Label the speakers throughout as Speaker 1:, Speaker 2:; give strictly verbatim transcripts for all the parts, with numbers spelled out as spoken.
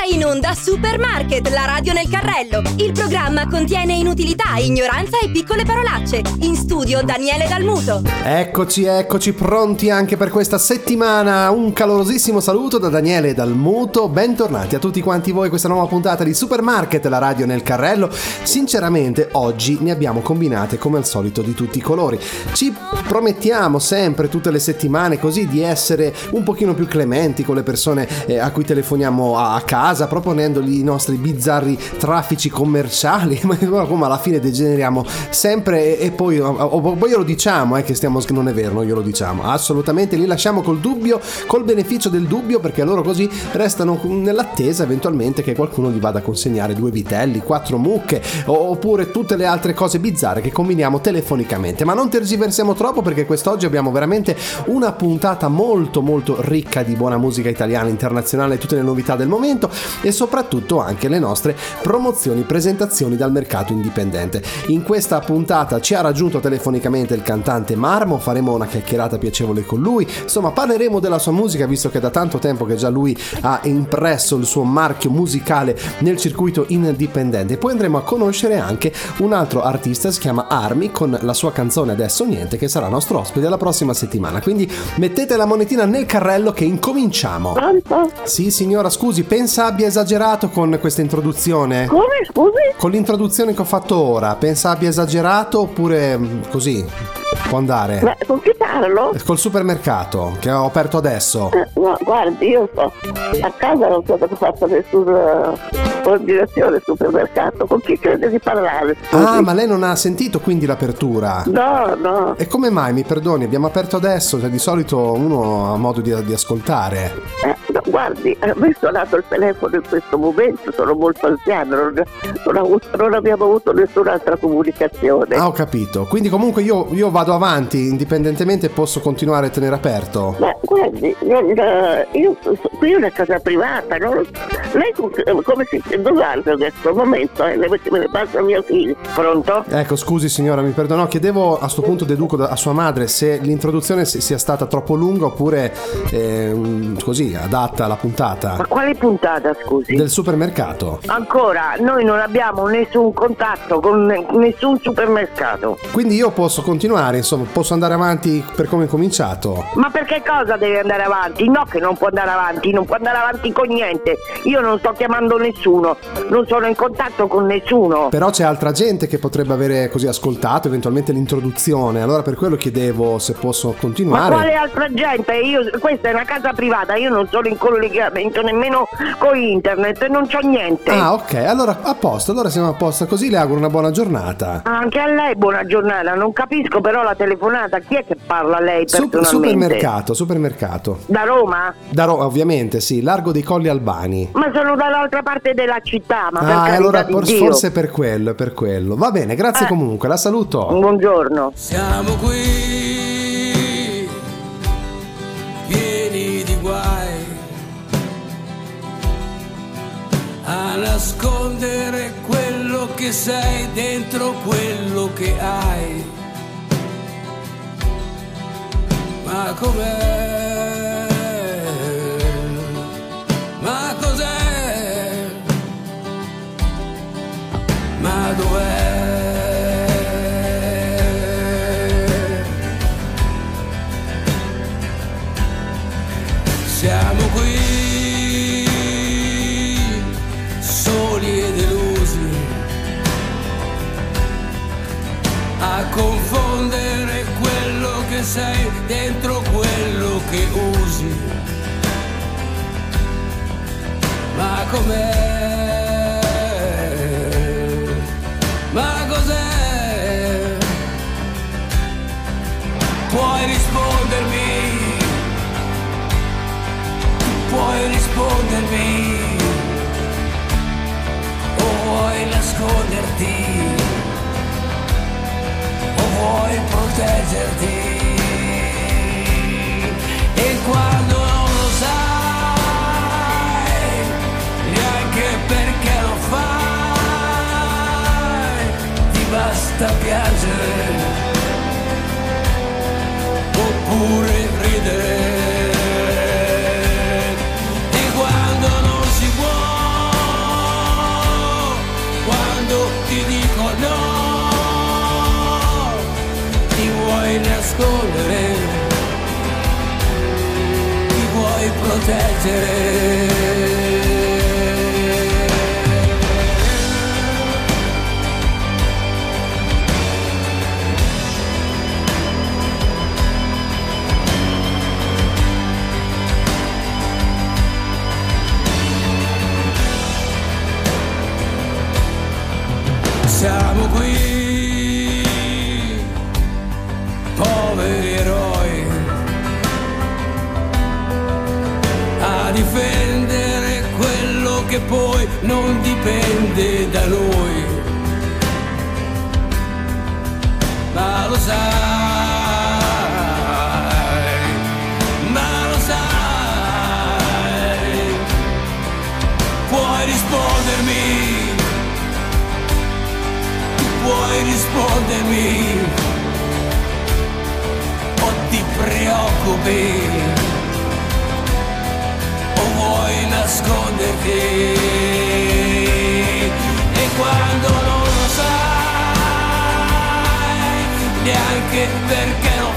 Speaker 1: in onda Supermarket, la radio nel carrello. Il programma contiene inutilità, ignoranza e piccole parolacce. In studio Daniele Dalmuto.
Speaker 2: Eccoci, eccoci pronti anche per questa settimana. Un calorosissimo saluto da Daniele Dalmuto. Bentornati a tutti quanti voi a questa nuova puntata di Supermarket, la radio nel carrello. Sinceramente oggi ne abbiamo combinate come al solito di tutti i colori. Ci promettiamo sempre tutte le settimane così di essere un pochino più clementi con le persone eh, a cui telefoniamo a, a casa, proponendogli i nostri bizzarri traffici commerciali, ma come alla fine degeneriamo sempre e, e poi, o, o, poi glielo diciamo eh, che stiamo, non è vero, non glielo diciamo assolutamente, li lasciamo col dubbio, col beneficio del dubbio, perché loro così restano nell'attesa eventualmente che qualcuno gli vada a consegnare due vitelli, quattro mucche o, oppure tutte le altre cose bizzarre che combiniamo telefonicamente. Ma non tergiversiamo troppo, perché quest'oggi abbiamo veramente una puntata molto molto ricca di buona musica italiana, internazionale, tutte le novità del momento e soprattutto anche le nostre promozioni, presentazioni dal mercato indipendente. In questa puntata ci ha raggiunto telefonicamente il cantante Marmo, faremo una chiacchierata piacevole con lui, insomma parleremo della sua musica, visto che da tanto tempo che già lui ha impresso il suo marchio musicale nel circuito indipendente. Poi andremo a conoscere anche un altro artista, si chiama Armi, con la sua canzone Adesso Niente, che sarà nostro ospite la prossima settimana. Quindi mettete la monetina nel carrello che incominciamo.
Speaker 3: Pronto?
Speaker 2: Sì signora, scusi, pensa abbia esagerato con questa introduzione?
Speaker 3: Come, scusi?
Speaker 2: Con l'introduzione che ho fatto ora, pensa abbia esagerato oppure così può andare?
Speaker 3: Ma con chi parlo?
Speaker 2: Col supermercato che ho aperto adesso.
Speaker 3: Eh, no, guardi, io sto a casa, non so che ho fatto nessuna ordinazione al supermercato. Con chi crede di parlare? Scusi?
Speaker 2: Ah, ma lei non ha sentito quindi l'apertura?
Speaker 3: No, no.
Speaker 2: E come mai, mi perdoni, abbiamo aperto adesso, cioè di solito uno ha modo di, di ascoltare.
Speaker 3: Eh, no, guardi, a me è suonato il telefono in questo momento, sono molto anziano, non, non, ho avuto, non abbiamo avuto nessun'altra comunicazione.
Speaker 2: Ah, ho capito. Quindi comunque io, io vado avanti, indipendentemente posso continuare a tenere aperto.
Speaker 3: Ma guardi, non, io qui è una casa privata, no? Lei come si dove adesso? Un momento, eh, me ne passa mio figlio. Pronto?
Speaker 2: Ecco, scusi signora, mi perdonò, chiedevo a sto punto, deduco da, a sua madre se l'introduzione sia stata troppo lunga oppure eh, così adatta alla puntata.
Speaker 3: Ma quale puntata, scusi?
Speaker 2: Del supermercato.
Speaker 3: Ancora, noi non abbiamo nessun contatto con nessun supermercato.
Speaker 2: Quindi io posso continuare, insomma, posso andare avanti per come ho cominciato.
Speaker 3: Ma perché cosa deve andare avanti? No, che non può andare avanti, non può andare avanti con niente. Io non sto chiamando nessuno, non sono in contatto con nessuno.
Speaker 2: Però c'è altra gente che potrebbe avere così ascoltato eventualmente l'introduzione, allora per quello chiedevo se posso continuare.
Speaker 3: Ma quale altra gente? Io, questa è una casa privata, io non sono in collegamento nemmeno con internet, non c'ho niente.
Speaker 2: Ah, ok, allora a posto, allora siamo a posto, così le auguro una buona giornata.
Speaker 3: Anche a lei buona giornata, non capisco però la telefonata, chi è che parla a lei personalmente?
Speaker 2: Supermercato, supermercato.
Speaker 3: Da Roma?
Speaker 2: Da Roma, ovviamente, sì, Largo dei Colli Albani.
Speaker 3: Ma sono dall'altra parte della città, ma
Speaker 2: ah,
Speaker 3: per carità
Speaker 2: allora
Speaker 3: di
Speaker 2: por-
Speaker 3: Dio.
Speaker 2: forse per quello, per quello. Va bene, grazie
Speaker 3: eh.
Speaker 2: comunque, la saluto.
Speaker 3: Buongiorno.
Speaker 4: Siamo qui, pieni di guai, a nascondere quello che sei dentro quello che hai. Ma com'è? Ma cos'è? Ma dov'è? Siamo qui, soli e delusi, a confondere quello che sei dentro quello che usi. Ma com'è? Ma cos'è? Puoi rispondermi? Puoi rispondermi? O vuoi nasconderti? O vuoi proteggerti? E quando non lo sai, neanche perché lo fai, ti basta piangere oppure ridere. E quando non si può nascondere, ti vuoi proteggere. Siamo qui, poveri eroi, a difendere quello che poi non dipende da noi. Ma lo sai, ma lo sai, puoi rispondermi. Puoi rispondermi o ti preoccupi o vuoi nasconderti, e quando non lo sai neanche perché lo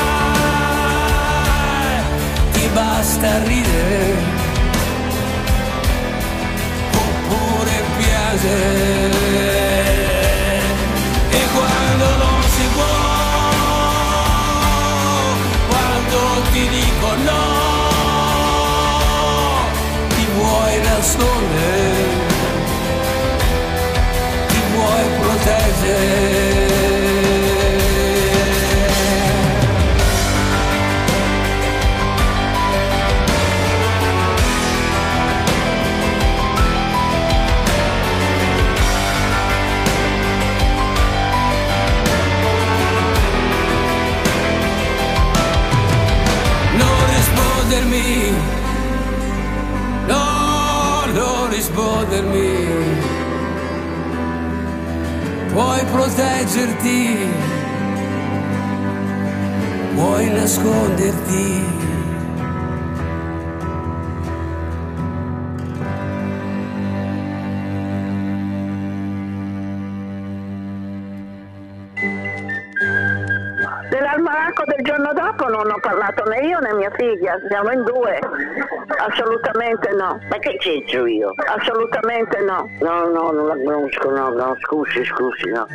Speaker 4: fai, ti basta ridere oppure piangere. Quando non si può, quando ti dico no, ti vuoi nascondere, ti vuoi proteggere. No, non rispondermi, puoi proteggerti, puoi nasconderti.
Speaker 3: Dell'almanacco del giorno dopo non ho parlato né io né mia figlia, siamo in due, assolutamente no.
Speaker 5: Ma che c'entro io?
Speaker 3: Assolutamente no.
Speaker 5: No, no, non la conosco, no, no, scusi, scusi, no.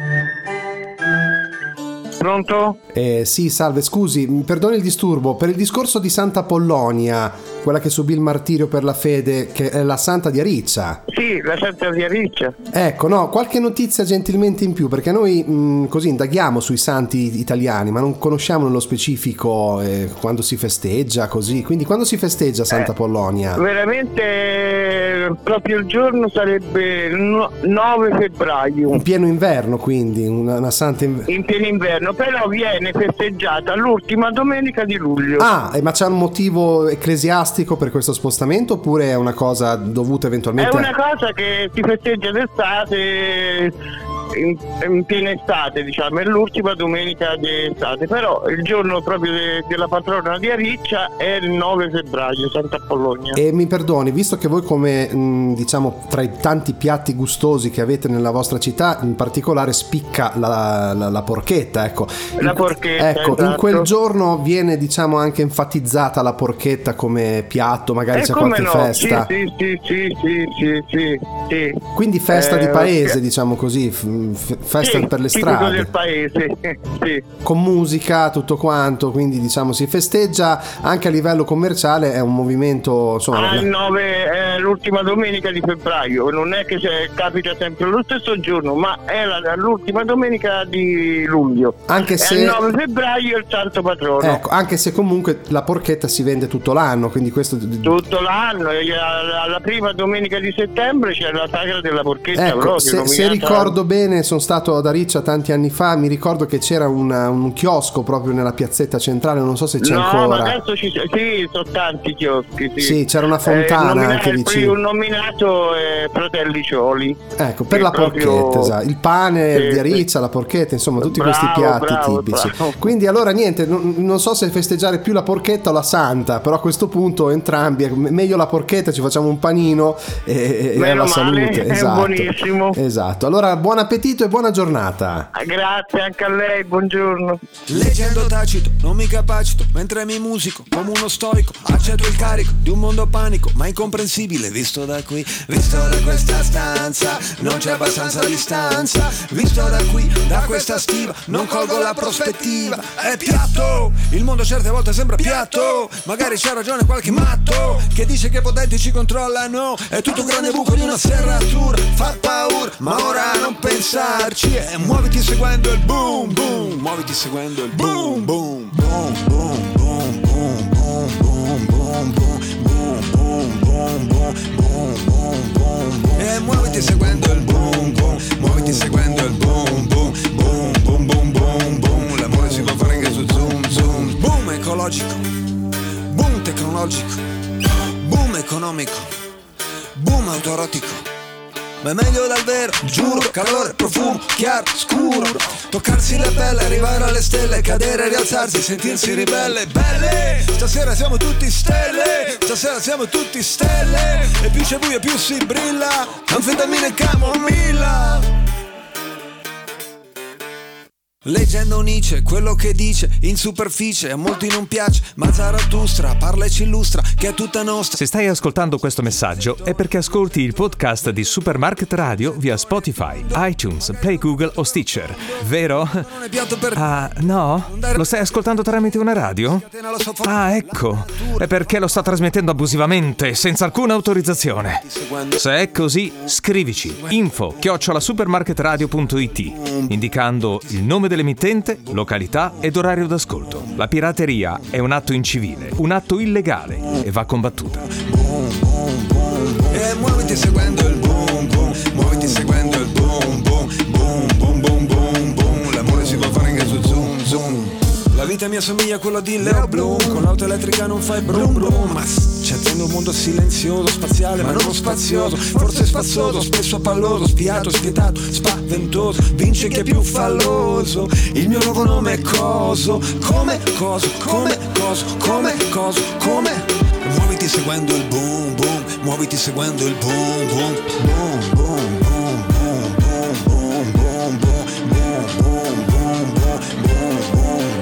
Speaker 6: Pronto?
Speaker 2: Eh, sì, salve, scusi, mi perdoni il disturbo. Per il discorso di Santa Pollonia, quella che subì il martirio per la fede, che è la santa di Ariccia.
Speaker 6: Sì, la santa di Ariccia.
Speaker 2: Ecco, no, qualche notizia gentilmente in più, perché noi mh, così indaghiamo sui santi italiani, ma non conosciamo nello specifico eh, quando si festeggia, così. Quindi quando si festeggia Santa
Speaker 6: Eh,
Speaker 2: Pollonia?
Speaker 6: Veramente proprio il giorno sarebbe il no- nove febbraio.
Speaker 2: In pieno inverno, quindi, una, una santa inverno.
Speaker 6: In pieno inverno, però viene festeggiata l'ultima domenica di luglio.
Speaker 2: Ah, eh, ma c'è un motivo ecclesiastico per questo spostamento oppure è una cosa dovuta
Speaker 6: È
Speaker 2: eventualmente
Speaker 6: una cosa che si festeggia d'estate, in, in piena estate, diciamo, è l'ultima domenica di estate, però il giorno proprio de- della patrona di Ariccia è il nove febbraio, Santa Pollonia.
Speaker 2: E mi perdoni, visto che voi come mh, diciamo tra i tanti piatti gustosi che avete nella vostra città, in particolare spicca la, la, la porchetta, ecco.
Speaker 6: La
Speaker 2: In-
Speaker 6: porchetta,
Speaker 2: ecco,
Speaker 6: esatto.
Speaker 2: in quel giorno viene diciamo anche enfatizzata la porchetta come piatto, magari
Speaker 6: E
Speaker 2: c'è
Speaker 6: come
Speaker 2: qualche
Speaker 6: no?
Speaker 2: festa.
Speaker 6: Sì, sì, sì, sì, sì, sì, sì.
Speaker 2: Quindi festa
Speaker 6: Eh,
Speaker 2: di paese,
Speaker 6: ok.
Speaker 2: diciamo così, f- f- festa
Speaker 6: Sì,
Speaker 2: per le
Speaker 6: tipico
Speaker 2: strade.
Speaker 6: del paese, sì.
Speaker 2: Con musica, tutto quanto, quindi diciamo si festeggia anche a livello commerciale, è un movimento, insomma.
Speaker 6: Al nove è l'ultima domenica di febbraio, non è che se- capita sempre lo stesso giorno, ma è la- l'ultima domenica di luglio.
Speaker 2: Anche se-
Speaker 6: È il nove febbraio il santo patrono.
Speaker 2: Ecco, anche se comunque la porchetta si vende tutto l'anno, quindi questo
Speaker 6: Tutto l'anno, e alla alla prima domenica di settembre c'è la sagra della porchetta.
Speaker 2: Ecco,
Speaker 6: proprio,
Speaker 2: se, se
Speaker 6: nominata-
Speaker 2: ricordo bene, sono stato ad Ariccia tanti anni fa, mi ricordo che c'era una- un chiosco proprio nella piazzetta centrale, non so se c'è
Speaker 6: No,
Speaker 2: ancora.
Speaker 6: ma adesso ci sono, sì, sono tanti chioschi, sì.
Speaker 2: Sì, c'era una fontana
Speaker 6: Eh, nomina-
Speaker 2: anche
Speaker 6: il
Speaker 2: vicino.
Speaker 6: primo nominato è Fratelli Cioli.
Speaker 2: Ecco, per
Speaker 6: Che
Speaker 2: la
Speaker 6: proprio-
Speaker 2: porchetta, esatto. Il pane
Speaker 6: Sì,
Speaker 2: di Ariccia,
Speaker 6: sì.
Speaker 2: la porchetta, insomma, tutti
Speaker 6: Bravo,
Speaker 2: questi piatti
Speaker 6: bravo,
Speaker 2: tipici.
Speaker 6: bravo.
Speaker 2: Quindi allora niente, non, non so se festeggiare più la porchetta o la santa, però a questo punto entrambi, me- meglio la porchetta, ci facciamo un panino e, e
Speaker 6: Meno
Speaker 2: alla
Speaker 6: male,
Speaker 2: salute.
Speaker 6: è
Speaker 2: Esatto.
Speaker 6: buonissimo.
Speaker 2: Esatto. Allora buon appetito appetito e buona giornata.
Speaker 6: Grazie anche a lei, buongiorno.
Speaker 4: Leggendo tacito, non mi capacito, mentre mi musico come uno stoico, accetto il carico di un mondo panico, ma incomprensibile visto da qui, visto da questa stanza, non c'è abbastanza distanza, visto da qui, da questa stiva, non colgo la prospettiva, è piatto, il mondo certe volte sembra piatto, magari c'ha ragione qualche matto, che dice che i potenti ci controllano, è tutto un grande buco di una serratura, fa paura, ma ora non pensarci, e muoviti seguendo il boom boom, muoviti seguendo il boom boom boom boom boom boom boom boom boom boom boom boom boom boom boom, e muoviti seguendo il boom boom, muoviti seguendo il boom boom boom boom boom boom boom, l'amore si può fare anche su zoom zoom, boom ecologico, boom tecnologico, boom economico, boom autorotico. Ma è meglio dal vero, giuro, calore, profumo, chiaro, scuro, toccarsi le pelle, arrivare alle stelle, cadere, rialzarsi, sentirsi ribelle, belle, stasera siamo tutti stelle, stasera siamo tutti stelle, e più c'è buio più si brilla, anfetamina e camomilla. Leggendo Nietzsche, quello che dice in superficie a molti non piace, ma Zarathustra parla e ci illustra che è tutta nostra.
Speaker 7: Se stai ascoltando questo messaggio è perché ascolti il podcast di Supermarket Radio via Spotify, iTunes, Play Google o Stitcher, vero? Ah, no? Lo stai ascoltando tramite una radio? Ah, ecco, è perché lo sta trasmettendo abusivamente, senza alcuna autorizzazione. Se è così, scrivici info chiocciola supermarketradio punto it indicando il nome dell'emittente, località ed orario d'ascolto. La pirateria è un atto incivile, un atto illegale e va combattuta.
Speaker 4: E muoviti seguendo il boom boom, muoviti seguendo il boom boom boom boom boom boom boom, l'amore si può fare anche su zoom zoom. La vita mia somiglia a quella di Leo Bloom, con l'auto elettrica non fai brum brum, ma ci attende un mondo silenzioso, spaziale ma non spazioso, forse spazzoso, spesso palloso, spiato, spietato, spaventoso, vince chi è più falloso, il mio nuovo nome è coso, come coso, come coso, come coso, come, muoviti seguendo il boom boom, muoviti seguendo il boom boom, boom boom boom boom boom boom boom boom boom boom boom boom.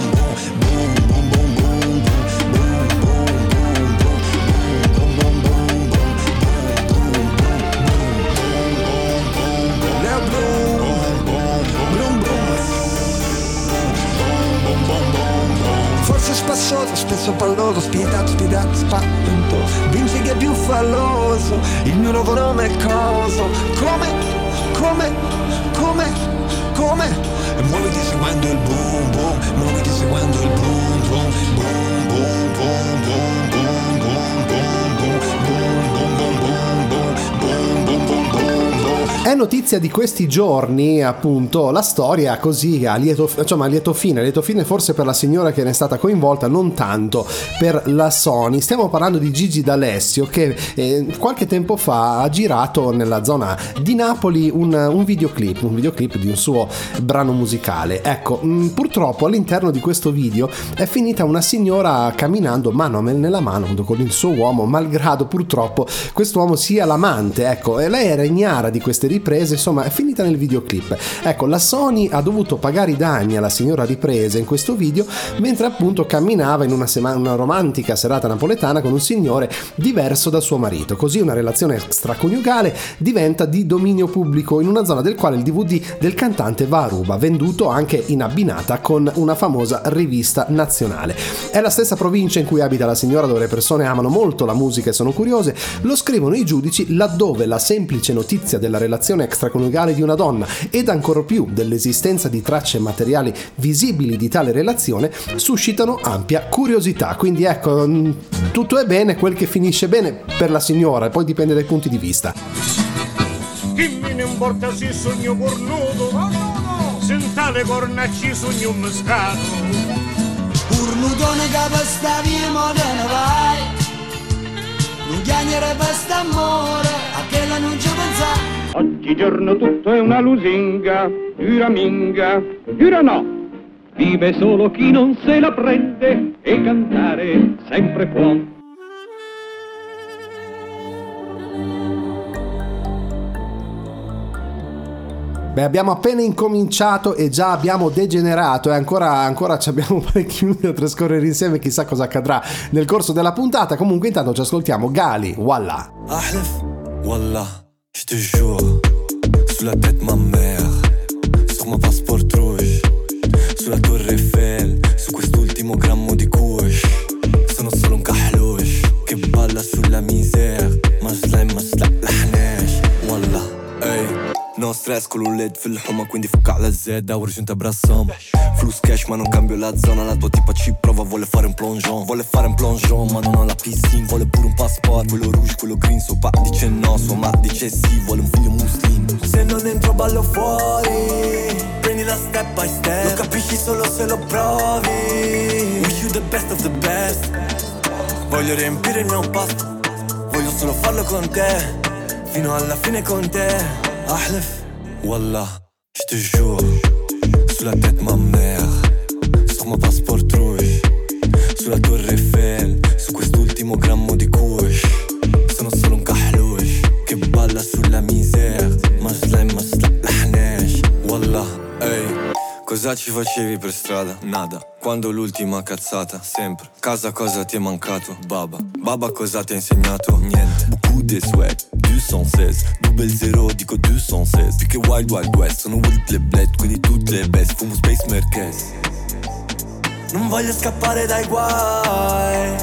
Speaker 4: Spassoso, spesso palloso, spietato, spietato, spaventoso, vince che è più falloso, il mio nuovo nome è coso, come, come, come, come, e muoviti seguendo il boom boom, muoviti seguendo il boom boom, boom boom boom boom boom boom boom boom boom boom boom boom boom boom boom.
Speaker 2: È notizia di questi giorni, appunto, la storia così a lieto, insomma, a lieto fine, a lieto fine forse per la signora che ne è stata coinvolta, non tanto per la Sony. Stiamo parlando di Gigi D'Alessio che eh, qualche tempo fa ha girato nella zona di Napoli un, un videoclip, un videoclip di un suo brano musicale. Ecco, mh, purtroppo all'interno di questo video è finita una signora camminando mano nella mano con il suo uomo, malgrado purtroppo quest'uomo sia l'amante, ecco, e lei era ignara di queste riprese, insomma è finita nel videoclip. Ecco, la Sony ha dovuto pagare i danni alla signora ripresa in questo video mentre appunto camminava in una, sema- una romantica serata napoletana con un signore diverso dal suo marito. Così una relazione extraconiugale diventa di dominio pubblico in una zona del quale il D V D del cantante va a ruba, venduto anche in abbinata con una famosa rivista nazionale. È la stessa provincia in cui abita la signora, dove le persone amano molto la musica e sono curiose. Lo scrivono i giudici, laddove la semplice notizia della relazione extraconiugale di una donna ed ancora più dell'esistenza di tracce materiali visibili di tale relazione suscitano ampia curiosità. Quindi ecco, tutto è bene quel che finisce bene per la signora, poi dipende dai punti di vista.
Speaker 8: Chi me ne importa se sogno cornuto, no, no, no, senta le cornacci sogno un mescato.
Speaker 9: Cornutone che sta via moderna vai, non chiagnere per st'amore, a che la non ci pensa.
Speaker 8: Oggigiorno tutto è una lusinga, dura minga, dura no. Vive solo chi non se la prende e cantare sempre può.
Speaker 2: Beh, abbiamo appena incominciato e già abbiamo degenerato e ancora, ancora ci abbiamo parecchi minuti da trascorrere insieme, chissà cosa accadrà nel corso della puntata. Comunque intanto ci ascoltiamo Gali, Wallah.
Speaker 10: Ahlef, Wallah, je te jure, sulla tête ma mère, sur mon passeport rouge, sulla Torre Eiffel, su quest'ultimo grammo di kush, sono solo un kahloush che balla sulla misère, ma slime ma slap l'ahnesh, Wallah, ehi. No stress con un led fil-ħuma, quindi fucca la zedda u rġunta brassam. Flus cash ma non cambio la zona, la tua tipa ci prova, vuole fare un plongeon. Vuole fare un plongeon ma non ha la piscina, vuole pure un passport, quello rouge, quello green. Suo pa dice no, sua ma dice sì, vuole un figlio muslim. Se non entro ballo fuori, prendila step by step, lo capisci solo se lo provi. Wish you the best of the best. Voglio riempire il mio pasto, voglio solo farlo con te, fino alla fine con te. Ahlef, Wallah, je te jure, sulla tête ma mère, sur mon passeport rouge, sulla Torre Eiffel, su quest'ultimo grammo di kush, sono solo un kahloush che balla sulla misère, ma slime ma slap l'ahnesh, Wallah, ehi. Cosa ci facevi per strada? Nada. Quando l'ultima cazzata? Sempre. Casa cosa ti è mancato? Baba. Baba cosa ti ha insegnato? Niente. Beaucoup de swag, duecentoseize. Double zero dico duecentoseize. Più che Wild Wild West, sono Willy le Bled, quindi tutte le best. Fumo Space Merkez. Non voglio scappare dai guai,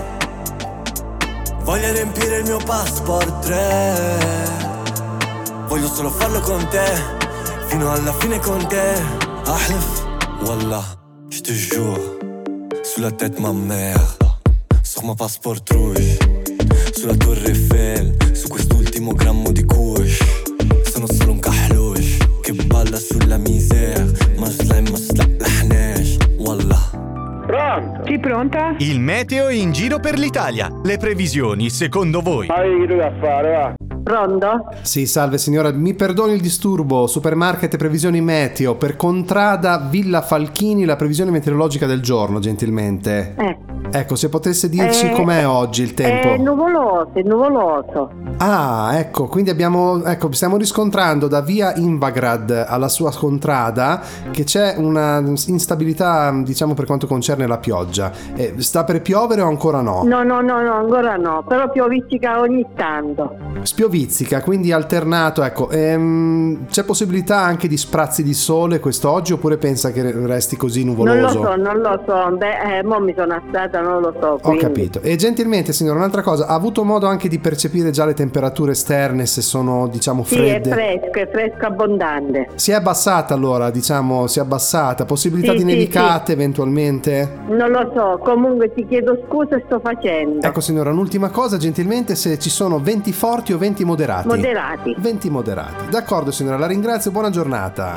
Speaker 10: voglio riempire il mio passport tre. Voglio solo farlo con te, fino alla fine con te. Ahlef, Wallah, je te jure, sulla tête ma mère, sur mon passeport rouge, sulla Torre Eiffel, su quest'ultimo grammo di kush, sono solo un kahloush che balla sulla misère, ma slime ma slap l'ahnesh, Wallah.
Speaker 11: Pronto? Chi pronta?
Speaker 12: Il meteo in giro per l'Italia. Le previsioni, secondo voi?
Speaker 11: Ma che devo fare, va? Pronto?
Speaker 2: Sì, salve signora, mi perdoni il disturbo. Supermarket e previsioni meteo. Per Contrada Villa Falchini la previsione meteorologica del giorno, gentilmente.
Speaker 11: Eh.
Speaker 2: Ecco, se potesse dirci
Speaker 11: eh,
Speaker 2: com'è oggi il tempo.
Speaker 11: È nuvoloso, è nuvoloso.
Speaker 2: Ah, ecco, quindi abbiamo, ecco, stiamo riscontrando da via Invagrad alla sua contrada che c'è una instabilità, diciamo, per quanto concerne la pioggia. Eh, sta per piovere o ancora no?
Speaker 11: No, no, no, no, ancora no, però piovizzica ogni tanto.
Speaker 2: Spiovizzica, quindi alternato, ecco. Ehm, c'è possibilità anche di sprazzi di sole quest'oggi oppure pensa che resti così nuvoloso?
Speaker 11: Non lo so, non lo so, beh, eh, mo mi sono stata, non lo so. Quindi.
Speaker 2: Ho capito. E gentilmente, signora, un'altra cosa, ha avuto modo anche di percepire già le temperature esterne, se sono, diciamo, fredde?
Speaker 11: Sì, è fresco, è fresco abbondante.
Speaker 2: Si è abbassata allora, diciamo, si è abbassata. Possibilità
Speaker 11: sì,
Speaker 2: di nevicate
Speaker 11: sì,
Speaker 2: eventualmente?
Speaker 11: Non lo so, comunque ti chiedo scusa, sto facendo.
Speaker 2: Ecco signora, un'ultima cosa, gentilmente, se ci sono venti forti o venti moderati?
Speaker 11: Moderati.
Speaker 2: venti moderati. D'accordo signora, la ringrazio, buona giornata.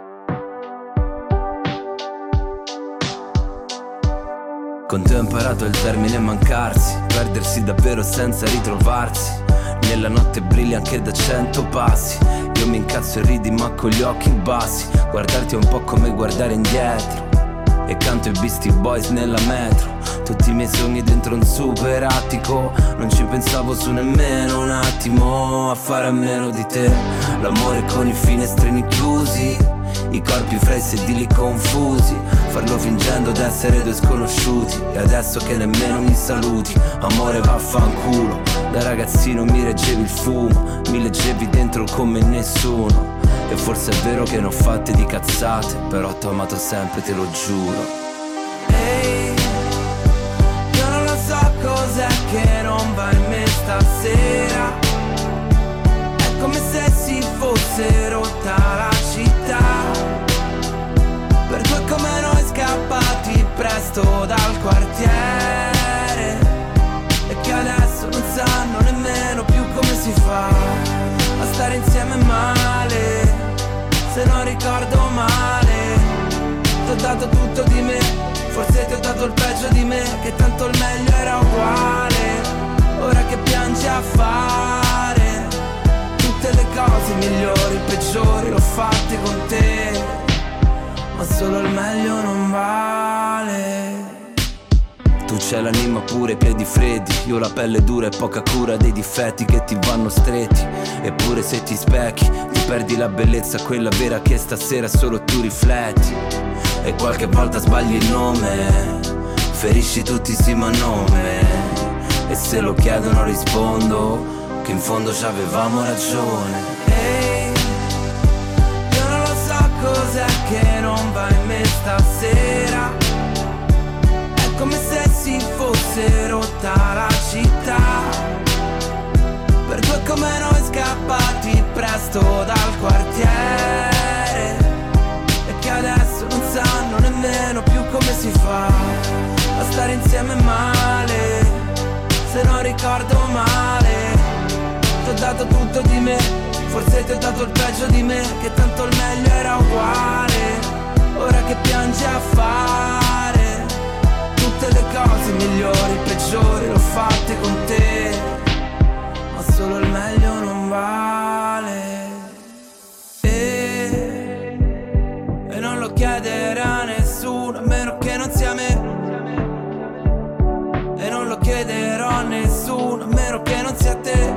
Speaker 13: Con te ho imparato il termine mancarsi, perdersi davvero senza ritrovarsi. Nella notte brilli anche da cento passi. Io mi incazzo e ridi ma con gli occhi bassi. Guardarti è un po' come guardare indietro. E canto i Beastie Boys nella metro. Tutti i miei sogni dentro un super attico. Non ci pensavo su nemmeno un attimo a fare a meno di te. L'amore con i finestrini chiusi, i corpi fra i sedili confusi, farlo fingendo d'essere due sconosciuti. E adesso che nemmeno mi saluti, amore vaffanculo. Da ragazzino mi reggevi il fumo, mi leggevi dentro come nessuno. E forse è vero che ne ho fatte di cazzate, però t'ho amato sempre, te lo giuro. Ehi, io non lo so cos'è che non va in me stasera. È come se si fosse rotta la città, per due come noi scappati presto dal quartiere, e che adesso non sanno nemmeno più come si fa a stare insieme male. Se non ricordo male, ti ho dato tutto di me, forse ti ho dato il peggio di me, che tanto il meglio era uguale. Ora che piangi a fare tutte le cose migliori, peggiori, l'ho fatte con te, ma solo il meglio non vale. Tu c'è l'anima pure, i piedi freddi. Io la pelle dura e poca cura dei difetti che ti vanno stretti. Eppure se ti specchi ti perdi la bellezza, quella vera che stasera solo tu rifletti. E qualche volta sbagli il nome, ferisci tutti sì ma nome. E se lo chiedono rispondo che in fondo ci avevamo ragione. Ehi, io non lo so cos'è che non va in me stasera. È come se si fosse rotta la città, per due come noi scappati presto dal quartiere, e che adesso non sanno nemmeno più come si fa a stare insieme male. Se non ricordo male, ti ho dato tutto di me, forse ti ho dato il peggio di me, che tanto il meglio era uguale. Ora che piangi a fare tutte le cose migliori, peggiori, l'ho fatte con te, ma solo il meglio non vale. E, e non lo chiederà a nessuno, a meno che non sia me. E non lo chiederò a nessuno, a meno che non sia te.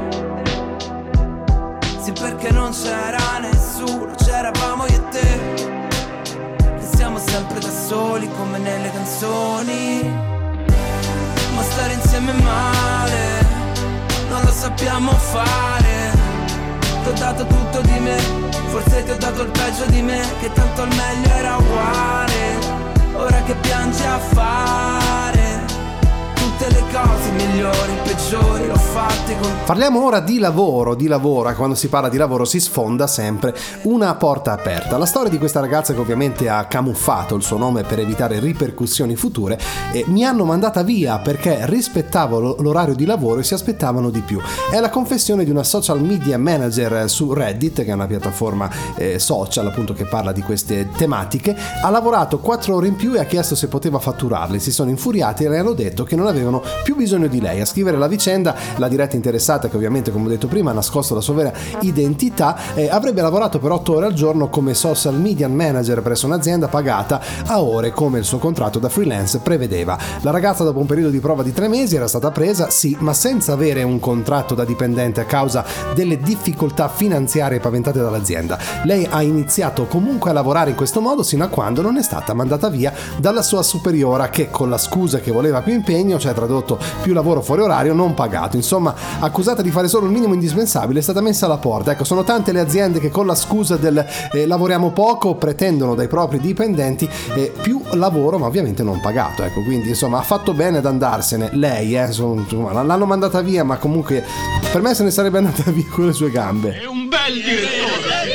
Speaker 13: Sì, perché non c'era nessuno, c'eravamo io e te, che siamo sempre da soli come nelle canzoni. Ma stare insieme male non lo sappiamo fare. Ti ho dato tutto di me, forse ti ho dato il peggio di me, che tanto il meglio era uguale. Ora che piangi a fare tutte le cose migliori, peggiori, l'ho fatte con...
Speaker 2: Parliamo ora di lavoro, di lavoro, e quando si parla di lavoro si sfonda sempre una porta aperta. La storia di questa ragazza che ovviamente ha camuffato il suo nome per evitare ripercussioni future, e mi hanno mandata via perché rispettavo l'orario di lavoro e si aspettavano di più. È la confessione di una social media manager su Reddit, che è una piattaforma eh, social appunto che parla di queste tematiche. Ha lavorato quattro ore in più e ha chiesto se poteva fatturarle. Si sono infuriati e le hanno detto che non avevano più bisogno di lei. A scrivere la vicenda, la diretta interessata, che ovviamente come ho detto prima ha nascosto la sua vera identità, eh, avrebbe lavorato per otto ore al giorno come social media manager presso un'azienda pagata a ore come il suo contratto da freelance prevedeva. La ragazza, dopo un periodo di prova di tre mesi, era stata presa, sì, ma senza avere un contratto da dipendente a causa delle difficoltà finanziarie paventate dall'azienda. Lei ha iniziato comunque a lavorare in questo modo sino a quando non è stata mandata via dalla sua superiora, che con la scusa che voleva più impegno, cioè tradotto più lavoro fuori orario, non pagato. Insomma, accusata di fare solo il minimo indispensabile, è stata messa alla porta. Ecco, sono tante le aziende che con la scusa del eh, lavoriamo poco pretendono dai propri dipendenti eh, più lavoro, ma ovviamente non pagato. Ecco, quindi insomma ha fatto bene ad andarsene. Lei, eh, insomma, l'hanno mandata via, ma comunque per me se ne sarebbe andata via con le sue gambe.
Speaker 14: È un bel direttore!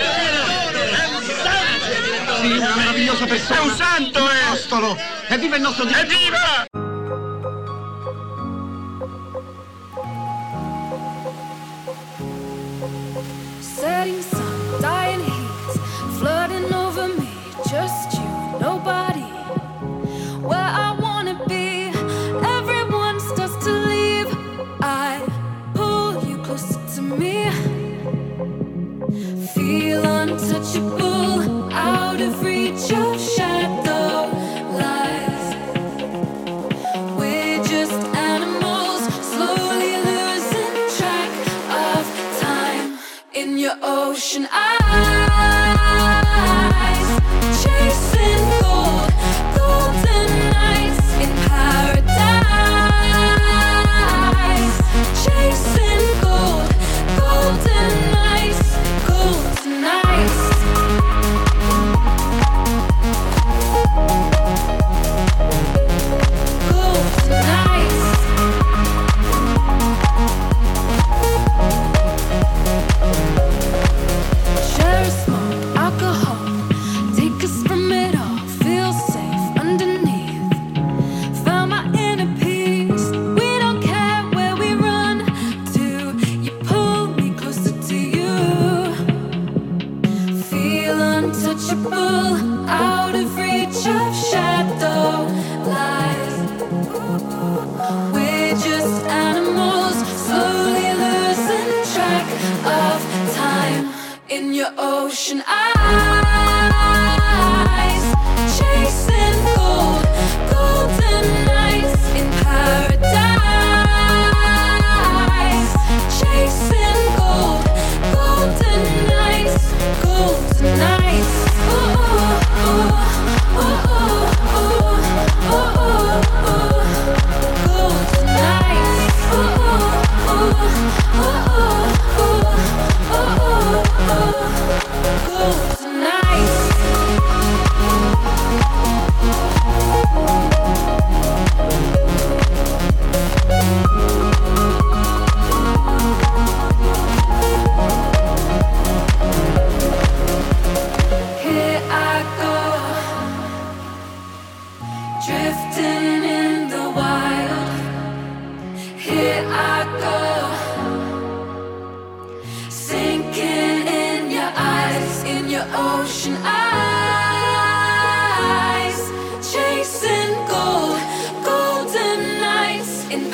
Speaker 14: Sì, una meravigliosa persona! È un santo, è! Apostolo! Evviva il nostro direttore! Evviva!
Speaker 15: Setting sun, dying heat, flooding over me, just you, nobody. Where I wanna be, everyone starts to leave. I pull you closer to me, feel untouchable, out of reach of shadow lies. We're just animals, slowly losing track of time. In your ocean eyes, chasing gold, golden nights in paradise. Chasing gold, golden nights, golden nights. Golden nights. Share a small alcohol, take us from it all, feel safe underneath. Found my inner peace, we don't care where we run to. You pull me closer to you, feel untouchable, out of reach of shadow lies. We're just animals, slowly losing track of time. In your ocean eyes, chasing gold, golden nights in paradise. your ocean eyes, chasing gold, golden nights in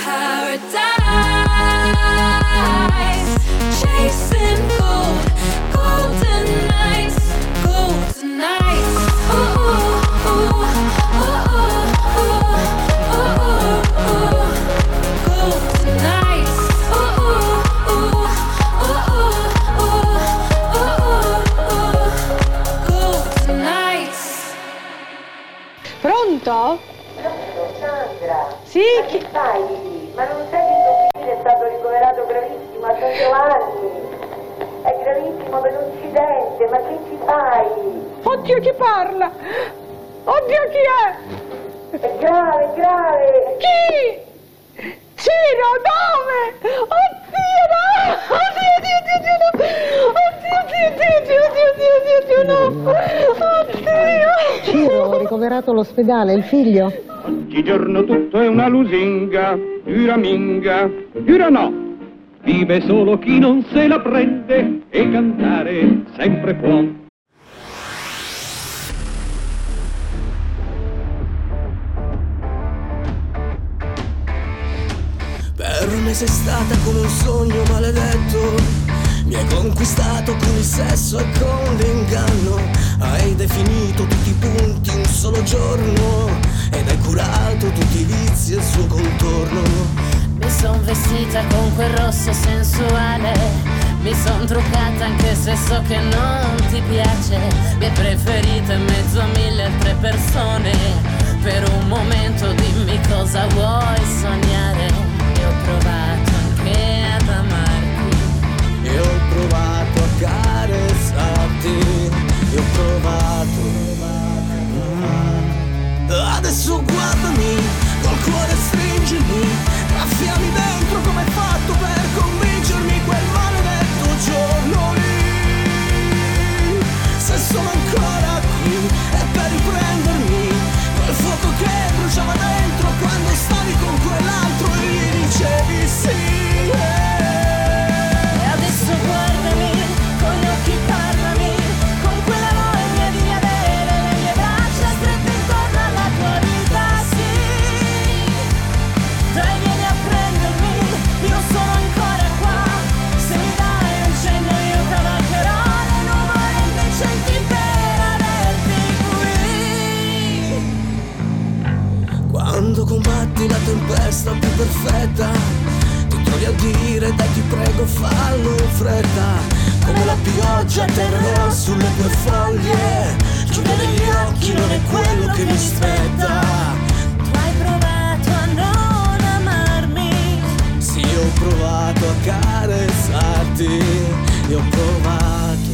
Speaker 15: paradise, chasing gold, golden nights, golden nights. Ooh, ooh, ooh, ooh, ooh, ooh, ooh, golden nights. Ooh, ooh, ooh, ooh, ooh, golden nights.
Speaker 16: Pronto?
Speaker 17: Sandra,
Speaker 16: sì?
Speaker 17: Ma che fai lì? Ma non sai che tuo figlio è stato ricoverato gravissimo a San Giovanni? È gravissimo per un incidente, ma che ci fai?
Speaker 16: Oddio, chi parla? Oddio, chi è?
Speaker 17: È grave, grave!
Speaker 16: Chi? Ciro, dove? Oddio, no! Oddio, oddio, oddio, oddio, no! Oddio, oddio, oddio, oddio, oddio, oddio, oddio, no! Oddio!
Speaker 18: Ciro, ricoverato all'ospedale, il figlio?
Speaker 8: Oggigiorno tutto è una lusinga, dura minga, dura no. Vive solo chi non se la prende e cantare sempre può.
Speaker 4: Per me sei stata come un sogno maledetto. Mi hai conquistato con il sesso e con l'inganno. Hai definito tutti i punti in un solo giorno ed hai curato tutti i vizi e il suo contorno.
Speaker 19: Mi son vestita con quel rosso sensuale, mi son truccata anche se so che non ti piace. Mi hai preferita in mezzo a mille altre persone. Per un momento dimmi cosa vuoi sognare. E ho provato anche ad amarti.
Speaker 4: E ho provato a carezzarti. E ho provato. Adesso guardami, col cuore stringimi, graffiami dentro come hai fatto per convincermi quel maledetto giorno lì. Se sono ancora qui è per riprendermi quel fuoco che bruciava dentro quando stavi con quell'altro e gli dicevi sì.
Speaker 19: E adesso guardami, con gli occhi parlami, con quella voglia di avere le mie braccia strette intorno alla tua vita, sì. Dai, vieni a prendermi, io sono ancora qua. Se mi dai un cenno io cavalcherò le nuvole indecenti per averti qui.
Speaker 4: Quando combatti la tempesta più perfetta, ti trovi a dire dai ti prego fallo in fretta. Come la pioggia atterrerò sulle tue foglie, chiudere gli occhi non è quello che mi spetta.
Speaker 19: Tu hai provato a non amarmi.
Speaker 4: Sì, ho provato a carezzarti, io ho provato.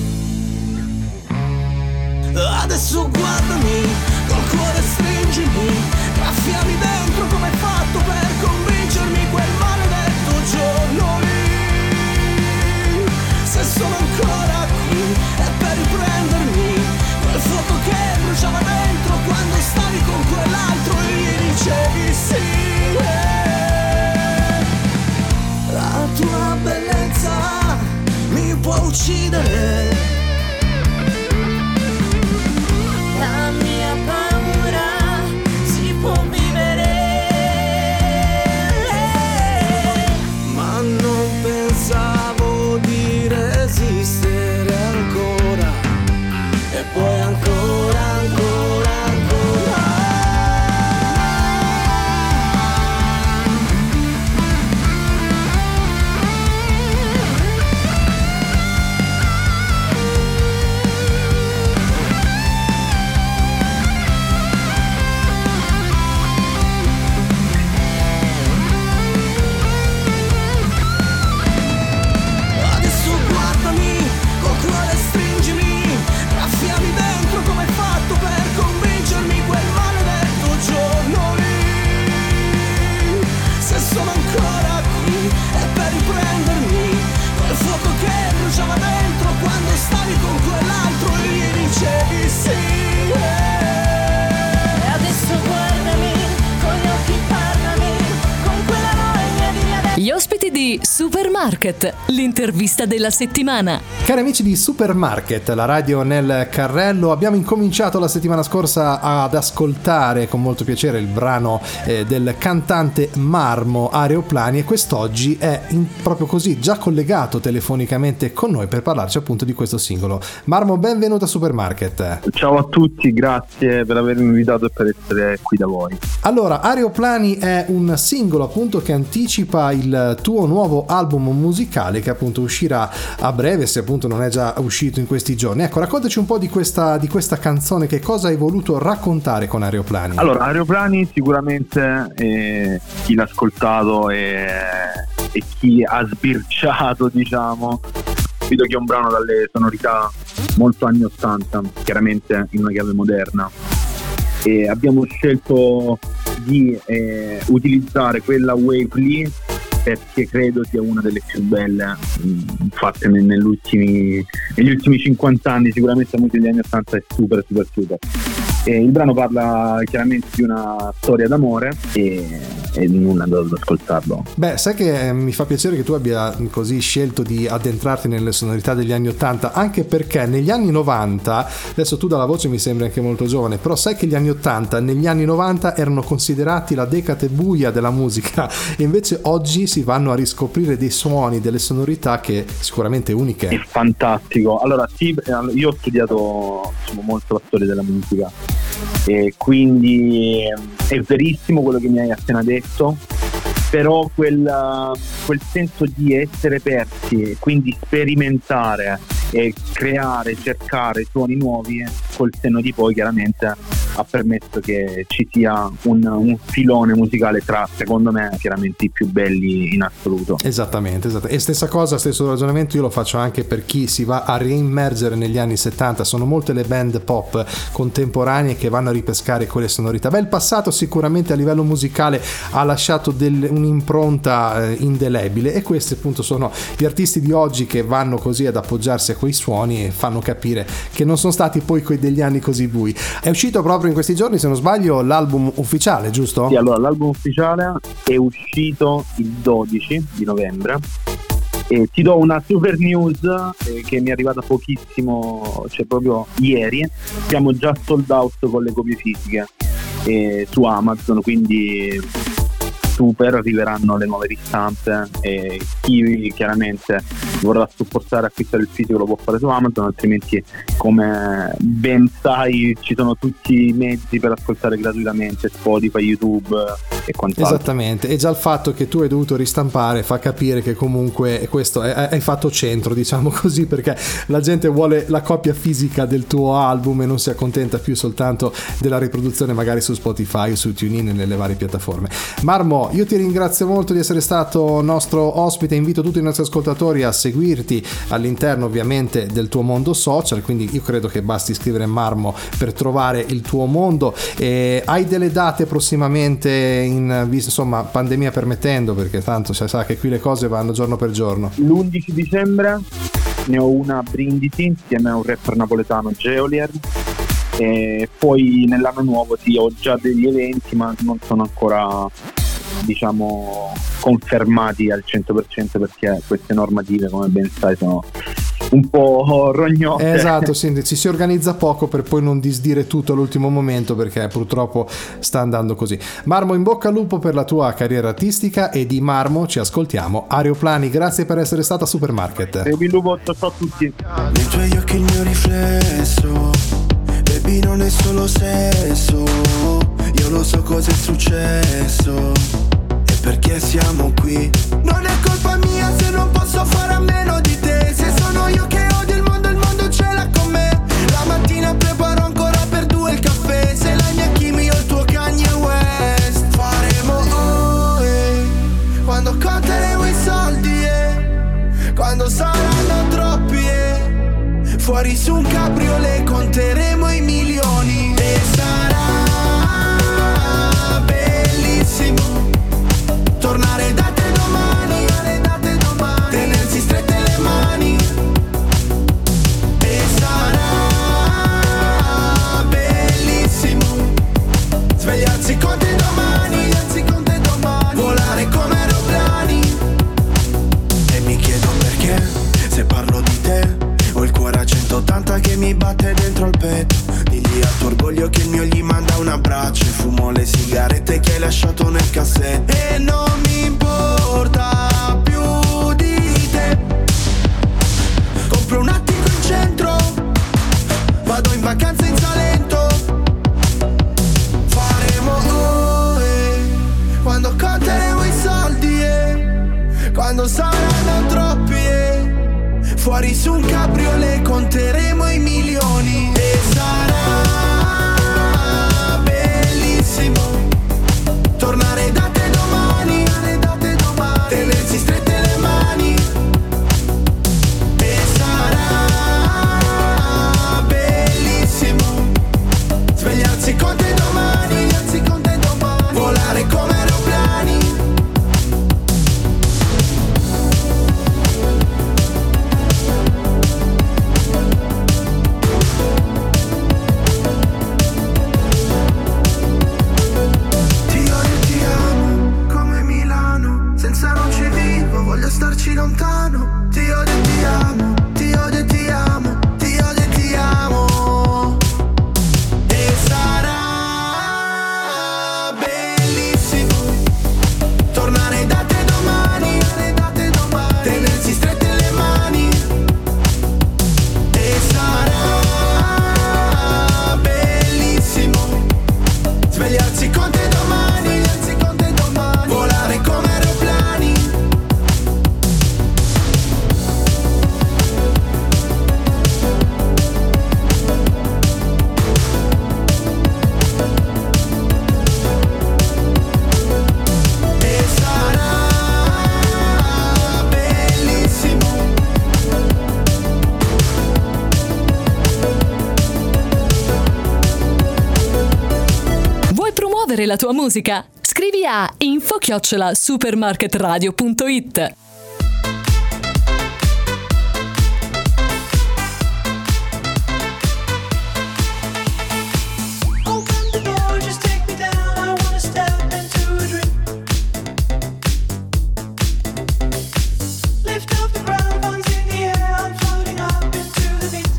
Speaker 4: Adesso guardami, col cuore stringimi, graffiami dentro come hai fatto per convincermi quel maledetto giorno lì. Se sono ancora qui è per riprendermi quel fuoco che bruciava dentro quando stavi con quell'altro e gli dicevi sì. La tua bellezza mi può uccidere.
Speaker 19: La mia paura si può vivere.
Speaker 4: Ma non pensavo di resistere ancora. E poi ancora, ancora, ancora. Adesso guardami, col cuore stringimi, graffiami dentro come hai fatto per convincermi quel maledetto giorno lì. Se sono ancora qui è per riprendermi quel fuoco che bruciava dentro quando stavi con quell'altro e gli dicevi sì.
Speaker 19: E adesso guardami, con gli occhi parlami, con quella voglia di avere.
Speaker 20: Gli ospiti di di Supermarket, l'intervista della settimana.
Speaker 2: Cari amici di Supermarket, la radio nel carrello, abbiamo incominciato la settimana scorsa ad ascoltare con molto piacere il brano eh, del cantante Marmo, Aeroplani, e quest'oggi è in, proprio così già collegato telefonicamente con noi per parlarci appunto di questo singolo. Marmo, benvenuto a Supermarket.
Speaker 21: Ciao a tutti, grazie per avermi invitato e per essere qui da voi.
Speaker 2: Allora, Aeroplani è un singolo appunto che anticipa il tuo nuovo album musicale che appunto uscirà a breve, se appunto non è già uscito in questi giorni. Ecco, raccontaci un po' di questa, di questa canzone, che cosa hai voluto raccontare con Aeroplani?
Speaker 21: Allora, Aeroplani sicuramente eh, chi l'ha ascoltato e, e chi ha sbirciato, diciamo, vedo che è un brano dalle sonorità molto anni ottanta, chiaramente in una chiave moderna, e abbiamo scelto di eh, utilizzare quella wave lì perché credo sia una delle più belle mh, fatte negli ultimi, negli ultimi cinquanta anni. Sicuramente la musica degli anni ottanta è super super super. E il brano parla chiaramente di una storia d'amore e, e nulla da ascoltarlo.
Speaker 2: Beh, sai che eh, mi fa piacere che tu abbia così scelto di addentrarti nelle sonorità degli anni ottanta, anche perché negli anni novanta, adesso tu dalla voce mi sembri anche molto giovane, però sai che gli anni ottanta negli anni novanta erano considerati la decade buia della musica, e invece oggi si vanno a riscoprire dei suoni, delle sonorità che sicuramente uniche.
Speaker 21: È fantastico. Allora sì, io ho studiato diciamo, molto la storia della musica e quindi è verissimo quello che mi hai appena detto, però quel, quel senso di essere aperti, quindi sperimentare e creare, cercare suoni nuovi, col senno di poi chiaramente ha permesso che ci sia un, un filone musicale tra, secondo me, chiaramente i più belli in assoluto.
Speaker 2: Esattamente, esattamente. E stessa cosa, stesso ragionamento io lo faccio anche per chi si va a reimmergere negli anni settanta. Sono molte le band pop contemporanee che vanno a ripescare quelle sonorità. Beh, il passato sicuramente a livello musicale ha lasciato del, un'impronta eh, indelebile, e questi appunto sono gli artisti di oggi che vanno così ad appoggiarsi a quei suoni e fanno capire che non sono stati poi quei degli anni così bui. È uscito proprio in questi giorni, se non sbaglio, l'album ufficiale, giusto?
Speaker 21: Sì, allora l'album ufficiale è uscito il dodici di novembre e ti do una super news eh, che mi è arrivata pochissimo, cioè proprio ieri. Siamo già sold out con le copie fisiche eh, su Amazon, quindi super, arriveranno le nuove ristampe e chi chiaramente vorrà supportare acquistare il fisico lo può fare su Amazon, altrimenti come ben sai ci sono tutti i mezzi per ascoltare gratuitamente, Spotify, YouTube e quant'altro.
Speaker 2: Esattamente, e già il fatto che tu hai dovuto ristampare fa capire che comunque questo è, è fatto centro, diciamo così, perché la gente vuole la copia fisica del tuo album e non si accontenta più soltanto della riproduzione magari su Spotify o su TuneIn e nelle varie piattaforme. Marmo, io ti ringrazio molto di essere stato nostro ospite, invito tutti i nostri ascoltatori a seguirti all'interno ovviamente del tuo mondo social, quindi io credo che basti scrivere Marmo per trovare il tuo mondo. E hai delle date prossimamente, in insomma pandemia permettendo, perché tanto si sa che qui le cose vanno giorno per giorno?
Speaker 21: L'undici dicembre ne ho una a Brindisi insieme a un rapper napoletano, Geolier, e poi nell'anno nuovo sì, ho già degli eventi ma non sono ancora diciamo confermati al cento per cento perché queste normative, come ben sai, sono un po' rognose.
Speaker 2: Esatto, sì, ci si organizza poco per poi non disdire tutto all'ultimo momento, perché purtroppo sta andando così. Marmo, in bocca al lupo per la tua carriera artistica, e di Marmo ci ascoltiamo Aeroplani. Grazie per essere stata a Supermarket.
Speaker 21: E vi lupo, ciao a tutti.
Speaker 22: Nei tuoi occhi il mio riflesso, baby, non è solo sesso, io lo so cosa è successo e perché siamo qui. Non è colpa mia se non posso fare a meno di te, se sono io che odio il mondo, il mondo ce l'ha con me. La mattina preparo ancora per due il caffè, se la mia Kim io il tuo Kanye West. Faremo oh eh, quando conteremo i soldi eh, quando saranno troppi eh, fuori su un cabriolet conteremo i milioni e sarà bellissimo tornare da te domani, tenersi strette le mani e sarà bellissimo svegliarsi con te domani, volare come aeroplani di te. Ho il cuore a centottanta che mi batte dentro al petto. Digli al tuo orgoglio che il mio gli manda un abbraccio. E fumo le sigarette che hai lasciato nel cassetto. E non mi importa più di te. Compro un attico in centro, vado in vacanza in Salento. Faremo oh, eh, quando conteremo i soldi, eh, quando saranno troppi, eh, fuori su un cabriolet conteremo i milioni. E sarà bellissimo tornare da te domani, tenersi strette le mani. E sarà bellissimo svegliarsi con te domani, volare come aeroplani. Ti odio e ti amo come Milano, senza non ci vivo, voglio starci lontano. Ti odio e ti amo, ti odio e ti amo, ti odio e ti amo. E sarà bellissimo tornare da te domani, tenersi strette le mani. E sarà bellissimo svegliarsi con te domani, volare come aeroplani. E sarà bellissimo.
Speaker 20: Vuoi promuovere la tua musica? Scrivi a info chiocciola supermarketradio punto it.
Speaker 9: Open the door, just take me down. I wanna step into a dream. Lift off the ground, lungs in the air. I'm floating up into the beat.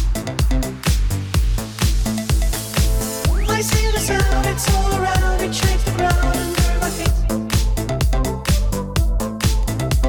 Speaker 9: I see the sound, it's all around. It shakes the ground under my feet.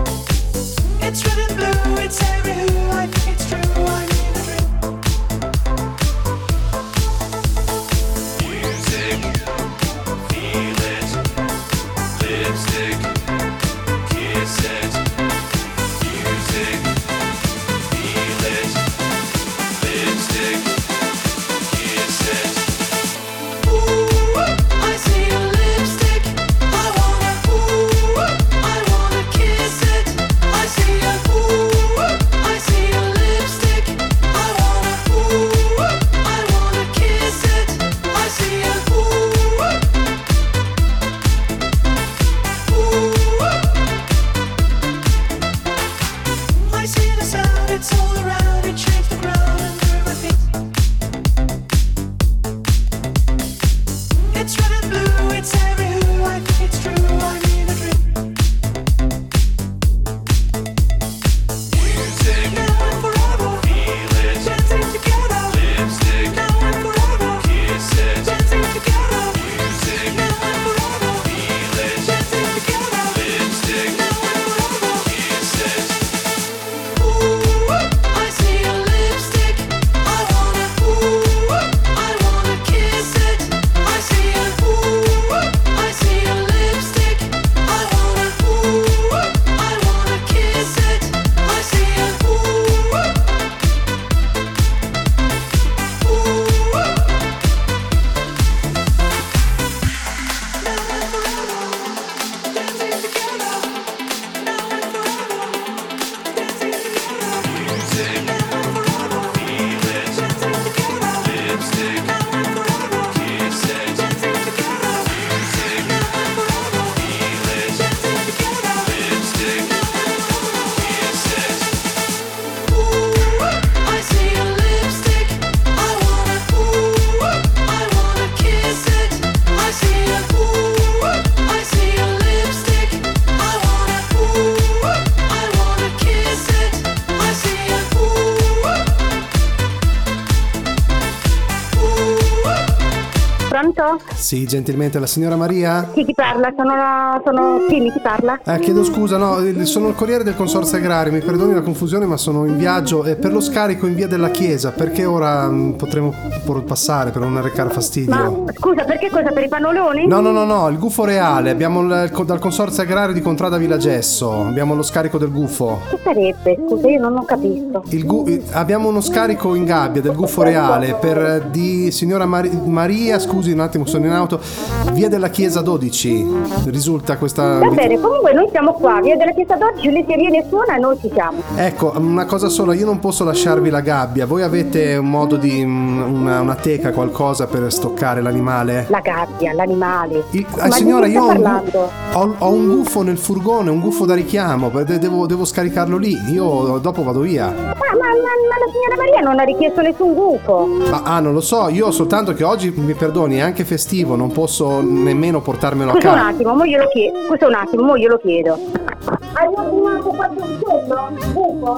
Speaker 11: Pronto?
Speaker 2: Sì, gentilmente, la signora Maria?
Speaker 11: Sì, chi parla? Sono, sono... Sì, chi parla?
Speaker 2: Eh, chiedo scusa, no, sono il corriere del Consorzio Agrario, mi perdoni la confusione, ma sono in viaggio e per lo scarico in via della Chiesa, perché ora mh, potremo por- passare per non arrecare fastidio.
Speaker 11: Ma scusa, perché cosa? Per i pannoloni?
Speaker 2: No, no, no, no, il gufo reale, abbiamo il, il, dal Consorzio Agrario di Contrada Villagesso, abbiamo lo scarico del gufo.
Speaker 11: Che sarebbe? Scusa, io non ho capito.
Speaker 2: Il gu- il- abbiamo uno scarico in gabbia del gufo reale per di signora Mari- Maria, scusi un attimo, sono in auto, via della Chiesa dodici, risulta questa...
Speaker 11: Va bene, comunque noi siamo qua, via della Chiesa dodici, lei se viene e suona e noi ci siamo.
Speaker 2: Ecco, una cosa sola, io non posso lasciarvi la gabbia, voi avete un modo di, una, una teca, qualcosa per stoccare l'animale?
Speaker 11: La gabbia, l'animale.
Speaker 2: Il,
Speaker 11: Ma
Speaker 2: eh, signora,
Speaker 11: di che
Speaker 2: io ho
Speaker 11: stai
Speaker 2: un,
Speaker 11: parlando?
Speaker 2: ho, ho un gufo nel furgone, un gufo da richiamo, de- devo, devo scaricarlo lì, io dopo vado via.
Speaker 11: Ma, ma, ma, ma la signora Maria non ha richiesto nessun gufo.
Speaker 2: Ma ah, non lo so, io soltanto che oggi, mi perdoni, è anche festivo, non posso nemmeno portarmelo a
Speaker 11: Scusa un
Speaker 2: casa.
Speaker 11: attimo, mo glielo chiedo. Scusa un attimo, mo glielo chiedo. Hai ordinato qualche uccello? Buco?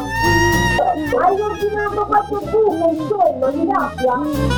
Speaker 11: Hai ordinato qualche buco, uccello, di gabbia?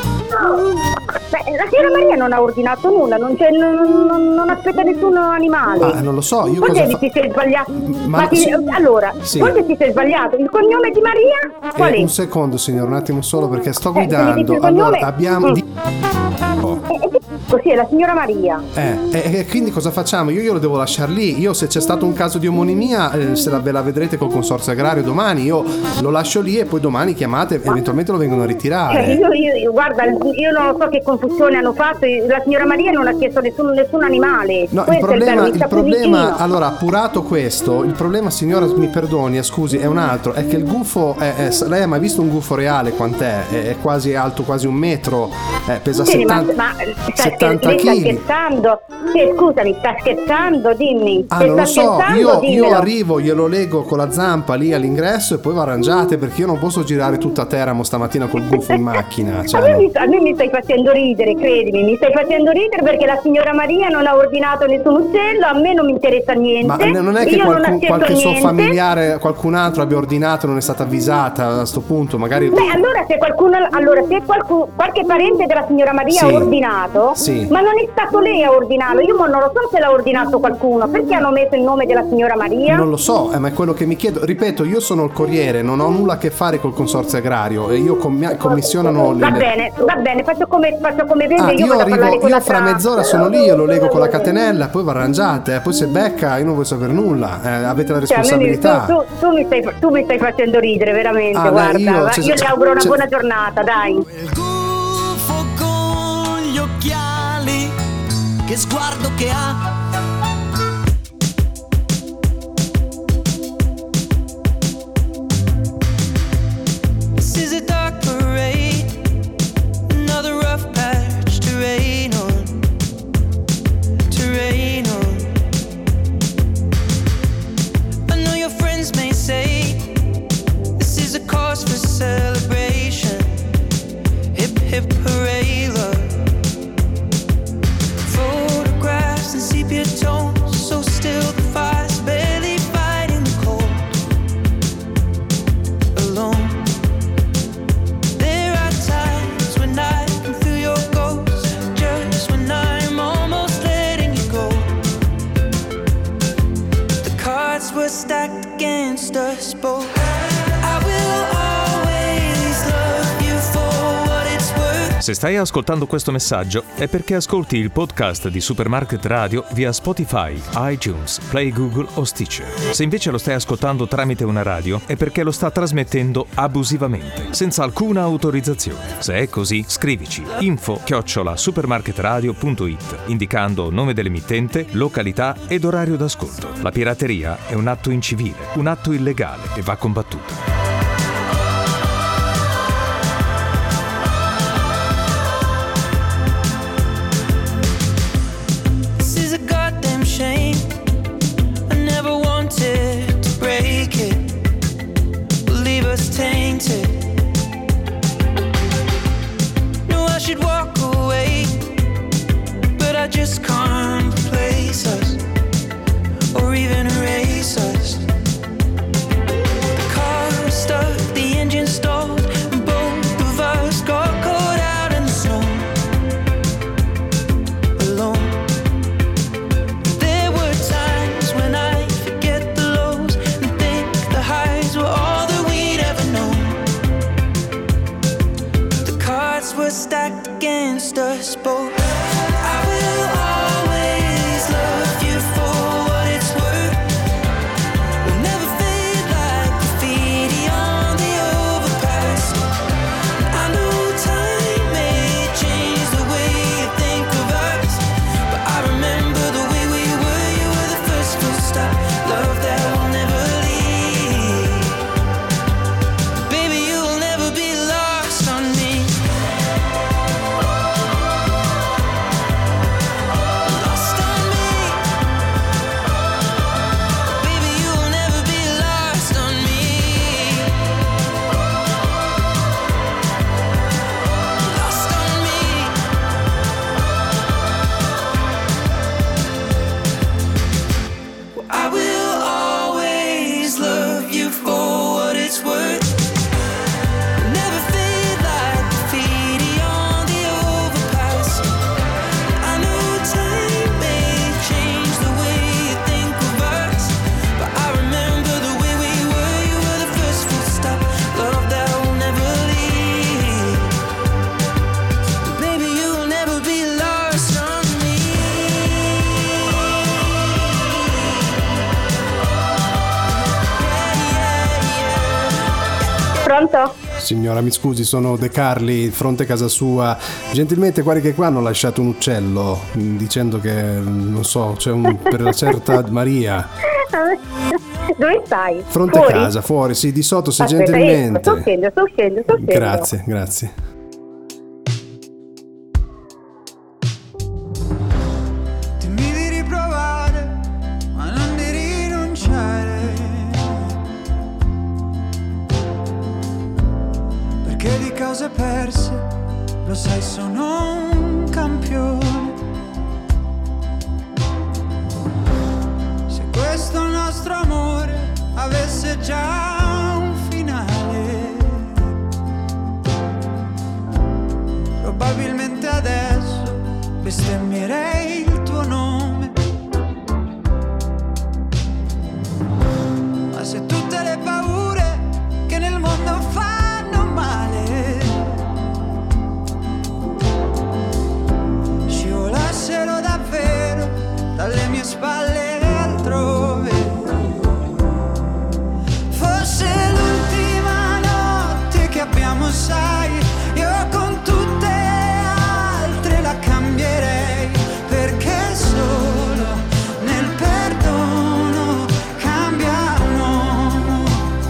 Speaker 11: No. Beh, la signora Maria non ha ordinato nulla, non, c'è, non, non, non aspetta nessun animale.
Speaker 2: Ah, non lo so, io
Speaker 11: Forse
Speaker 2: cosa fa...
Speaker 11: ti sei sbagliato.
Speaker 2: Ma-
Speaker 11: Ma ti-
Speaker 2: sì.
Speaker 11: allora,
Speaker 2: Sì.
Speaker 11: forse ti sei sbagliato. Il cognome di Maria? Qual
Speaker 2: Eh,
Speaker 11: è?
Speaker 2: un secondo signore, un attimo solo perché sto
Speaker 11: Eh, se mi dici
Speaker 2: guidando.
Speaker 11: il
Speaker 2: Allora,
Speaker 11: cognome-
Speaker 2: abbiamo...
Speaker 11: Mm.
Speaker 2: di- Oh.
Speaker 11: Eh, eh, Così è la signora Maria.
Speaker 2: Eh, e, e quindi cosa facciamo? Io glielo devo lasciare lì. Io se c'è stato un caso di omonimia, eh, se la, ve la vedrete col Consorzio Agrario domani, io lo lascio lì e poi domani chiamate e eventualmente lo vengono a
Speaker 11: Cioè,
Speaker 2: ritirare.
Speaker 11: io, io- io- guarda, io non so che confusione hanno fatto. La signora Maria non ha chiesto nessun, nessun animale.
Speaker 2: No, il
Speaker 11: Questo è il
Speaker 2: problema,
Speaker 11: bello, mi
Speaker 2: il
Speaker 11: sta più
Speaker 2: problema
Speaker 11: vicino.
Speaker 2: allora, appurato questo, il problema, signora, mi perdoni, eh, scusi, è un altro, è che il gufo, è, è- lei ha mai visto un gufo reale quant'è? È, è quasi alto, quasi un metro, eh, pesa
Speaker 11: Sì, ma,
Speaker 2: settanta,
Speaker 11: ma sta,
Speaker 2: settanta
Speaker 11: lei sta
Speaker 2: chili.
Speaker 11: scherzando? Sì, scusami, sta scherzando? Dimmi.
Speaker 2: Ah,
Speaker 11: Se
Speaker 2: non lo
Speaker 11: sta
Speaker 2: so,
Speaker 11: scherzando,
Speaker 2: io, io
Speaker 11: dimmelo.
Speaker 2: arrivo, glielo leggo con la zampa lì all'ingresso e poi vi arrangiate perché io non posso girare tutta Teramo stamattina col gufo in macchina.
Speaker 11: A
Speaker 2: Cioè,
Speaker 11: me,
Speaker 2: no.
Speaker 11: mi, a me mi stai facendo ridere, credimi, mi stai facendo ridere perché la signora Maria non ha ordinato nessun uccello, a me non mi interessa niente.
Speaker 2: Ma n- non è che
Speaker 11: io non
Speaker 2: qualcun-
Speaker 11: accetto
Speaker 2: qualche suo
Speaker 11: niente.
Speaker 2: familiare, qualcun altro abbia ordinato e non è stata avvisata a sto punto, magari...
Speaker 11: Beh, allora se qualcuno, allora se qualcuno, qualche parente della signora Maria
Speaker 2: Sì.
Speaker 11: ha ordinato,
Speaker 2: Sì.
Speaker 11: ma non è stato lei a ordinarlo, io mo non lo so se l'ha ordinato qualcuno, perché hanno messo il nome della signora Maria?
Speaker 2: Non lo so, eh, ma è quello che mi chiedo. Ripeto, io sono il corriere, non ho nulla a che fare col Consorzio Agrario e io commi- commissionano le...
Speaker 11: Va bene, va bene, faccio come, faccio come vede,
Speaker 2: Ah,
Speaker 11: io,
Speaker 2: io
Speaker 11: vado a parlare
Speaker 2: arrivo,
Speaker 11: con
Speaker 2: io
Speaker 11: la
Speaker 2: fra
Speaker 11: tra-
Speaker 2: mezz'ora sono lì, io lo leggo con la catenella, poi vi arrangiate, eh, poi se becca io non voglio sapere nulla, eh, avete la
Speaker 11: Cioè, a me mi-
Speaker 2: responsabilità.
Speaker 11: tu, tu, tu mi stai, tu mi stai facendo ridere veramente,
Speaker 2: Ah, dai,
Speaker 11: guarda,
Speaker 2: io-
Speaker 11: va-
Speaker 2: c'è-
Speaker 11: io ti
Speaker 2: c'è-
Speaker 11: auguro una
Speaker 2: c'è-
Speaker 11: buona giornata, dai.
Speaker 9: Con gli occhiali, che sguardo che ha.
Speaker 1: This is a dark parade, another rough patch to rain on, to rain on. I know your friends may say this is a cause for celebration. Hip hip hooray, love. Photographs and sepia tones, so still the fire's barely fighting the cold. Alone. There are times when I can feel your ghost, just when I'm almost letting you go. The cards were stacked against us both. I will always love you for what it's worth.
Speaker 7: Se stai ascoltando questo messaggio è perché ascolti il podcast di Supermarket Radio via Spotify, iTunes, Play Google o Stitcher. Se invece lo stai ascoltando tramite una radio è perché lo sta trasmettendo abusivamente, senza alcuna autorizzazione. Se è così, scrivici info chiocciola supermarketradio punto it indicando nome dell'emittente, località ed orario d'ascolto. La pirateria è un atto incivile, un atto illegale e va combattuto.
Speaker 1: This is a goddamn shame. I never wanted to break it, leave us tainted. No, I should walk away, but I just can't replace us or even erase us. The cars changed us both. I will always love you for what it's worth. We'll never fade like graffiti on the overpass. I know time may change the way you think of us, but I remember the way we were. You were the first full stop, love that will never leave. Baby, you'll never be lost on me. Lost on me. Baby, you'll never be lost on me. Lost on me. I will always love you for what it's worth. Never fade like graffiti on the overpass. I know time may change the way you think of us, but I remember the way we were. You were the first full stop, love that will never leave. Baby, you'll never be lost on me.
Speaker 11: Pronto?
Speaker 2: Signora, mi scusi, sono De Carli, fronte casa sua. Gentilmente, guardi che qua hanno lasciato un uccello mh, dicendo che, non so, c'è un per la certa Maria.
Speaker 11: Dove stai?
Speaker 2: Fronte
Speaker 11: Fuori?
Speaker 2: casa, fuori, sì, di sotto, se
Speaker 11: Aspetta,
Speaker 2: gentilmente.
Speaker 11: sto scendendo, sto scendendo, sto scendendo.
Speaker 2: Grazie, grazie.
Speaker 9: Dimmi di riprovare, ma non di rinunciare. Perché di cose perse, lo sai, sono un campione. Se questo nostro amore avesse già un finale, probabilmente adesso bestemmierei il tuo nome. Ma se tutte le paure che nel mondo fanno male scivolassero davvero dalle mie spalle altrove, fosse l'ultima notte che abbiamo, sai, io con tutte altre la cambierei, perché solo nel perdono cambia un uomo.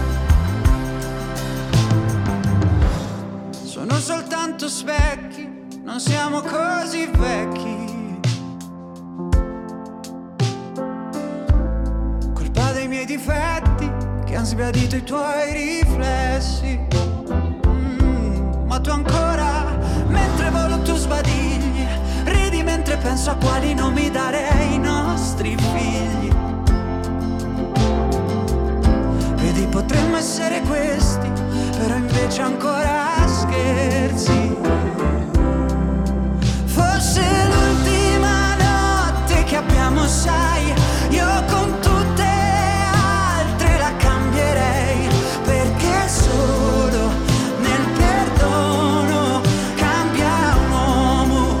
Speaker 9: Sono soltanto specchi, non siamo così vecchi. Colpa dei miei difetti che han sbiadito i tuoi riflessi. Mm, ma tu ancora, mentre volo tu sbadigli, ridi mentre penso a quali nomi darei ai nostri figli. Vedi, potremmo essere questi, però invece ancora scherzi. Fosse l'ultima notte che abbiamo, sai, io con tutte altre la cambierei, perché solo nel perdono cambia un uomo.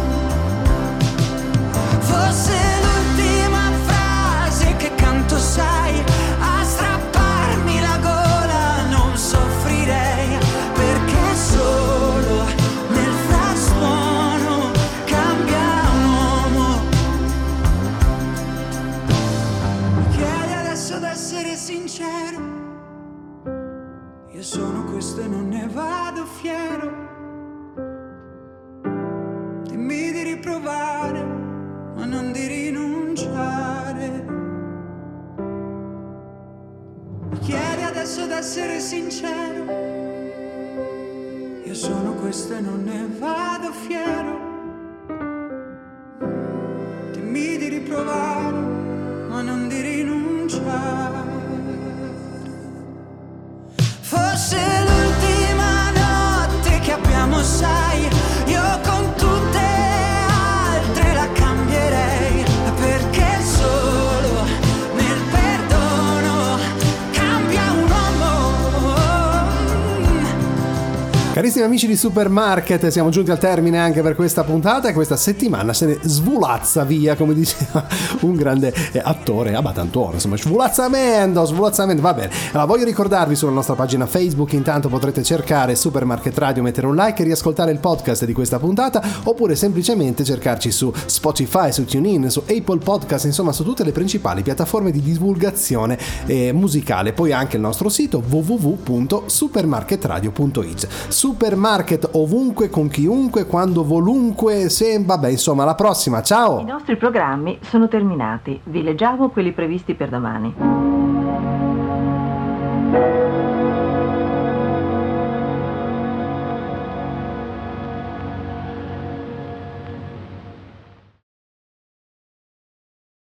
Speaker 9: Fosse l'ultima frase che canto, sai, a strapparmi la gola non soffrirei, perché solo nel frastuono cambia un uomo. Mi chiedi adesso d'essere sincero, io sono questo e non ne vado fiero. Dimmi di riprovare, ma non di rinunciare. Mi chiedi adesso d'essere sincero, io sono questo e non ne vado fiero. Dimmi di riprovare, ma non di rinunciare. Fosse l'ultima notte che abbiamo, sai, io con tutte altre la cambierei, perché solo nel perdono cambia un uomo.
Speaker 2: Carissimi amici di Supermarket, siamo giunti al termine anche per questa puntata e questa settimana se ne svulazza via, come diceva un grande eh, attore, abbatantuono, insomma, svulazzamento, svulazzamento, va bene. Allora, voglio ricordarvi sulla nostra pagina Facebook, intanto potrete cercare Supermarket Radio, mettere un like e riascoltare il podcast di questa puntata, oppure semplicemente cercarci su Spotify, su TuneIn, su Apple Podcast, insomma su tutte le principali piattaforme di divulgazione eh, musicale. Poi anche il nostro sito w w w punto supermarketradio punto it. Supermarket ovunque, con chiunque, quando, volunque, se... vabbè, insomma, alla prossima, ciao!
Speaker 3: I nostri programmi sono terminati, vi leggiamo quelli previsti per domani.